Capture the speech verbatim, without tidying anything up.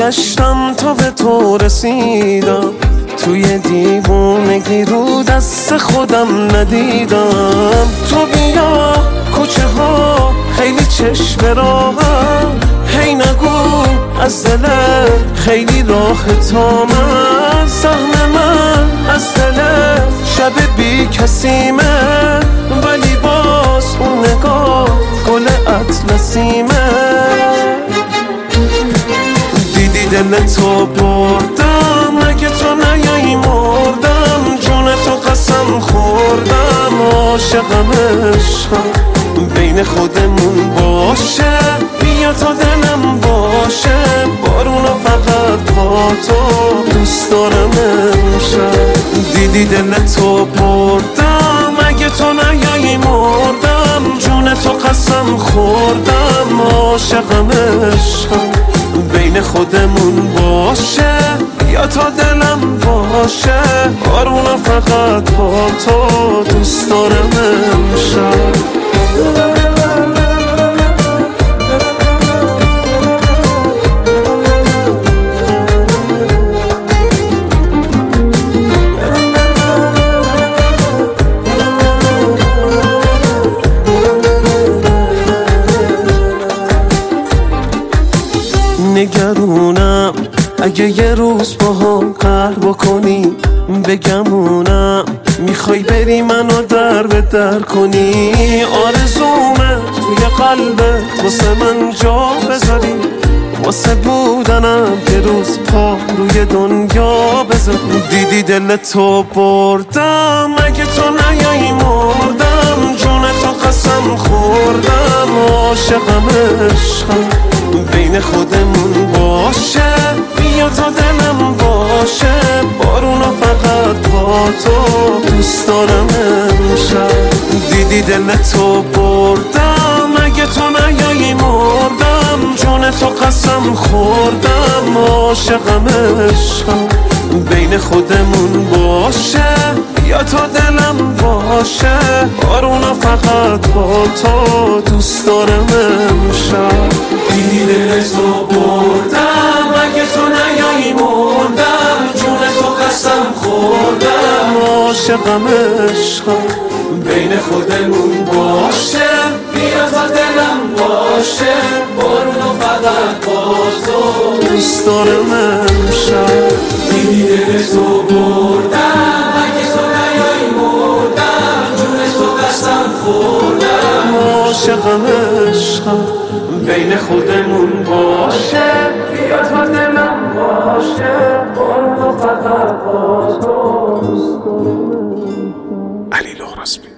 گشتم تا به تو رسیدم، توی دیوونگی رو دست خودم ندیدم. تو بیا کوچه ها خیلی چشم راهم، هی نگو از دل خیلی راه تا من. سهم من از دل شب بی کسیمه، ولی باز اون نگاه گل اطلسیمه. دیدی دل تو بردم، اگه تو نیایی مردم. جون تو قسم خوردم، عاشقم عشقم بین خودمون باشه. بیا تا دلم باشه، بارونو فقط با تو دوست دارم امشب. دیدی دل تو بردم، اگه تو نیایی مردم. جون تو قسم خوردم، عاشقم عشقم بین خودمون باشه. بیا تا دلم باشه، بارونو فقط با تو دوست دارم امشب. نگرونم اگه یه روز با هم قهر بکنی، بگمونم میخوای بری منو در به در کنی. آرزومه توی قلبت واسه من جا بذاری، واسه بودنم یه روز پا روی دنیا بذاری. دیدی دل تو بردم، اگه تو نیایی مردم. جون تو قسم خوردم، عاشقم عشقم بین خودمون باشه. بیا تا دلم باشه، بارونو فقط با تو دوست دارم امشب. دیدی دل تو بردم، اگه تو نیایی مردم. جون تو قسم خوردم، عاشقم عشقم بین خودمون باشه. بیا تا دلم باشه، بارونو فقط با تو دوست دارم امشب. دیدی دل تو بردم، اگه تو نیایی مردم. جون تو قسم خوردم، عاشقم عشقم بین خودمون باشه. بیا تا دلم باشه، بارونو فقط با تو دوست دارم امشب. دیدی دل تو بردم، اگه تو نیایی مردم. جون تو قسم خوردم، عاشقم عشقم بین خودمون باشه. بیا تا دلم باشه، بارونو فقط با تو. علی لغراسمی.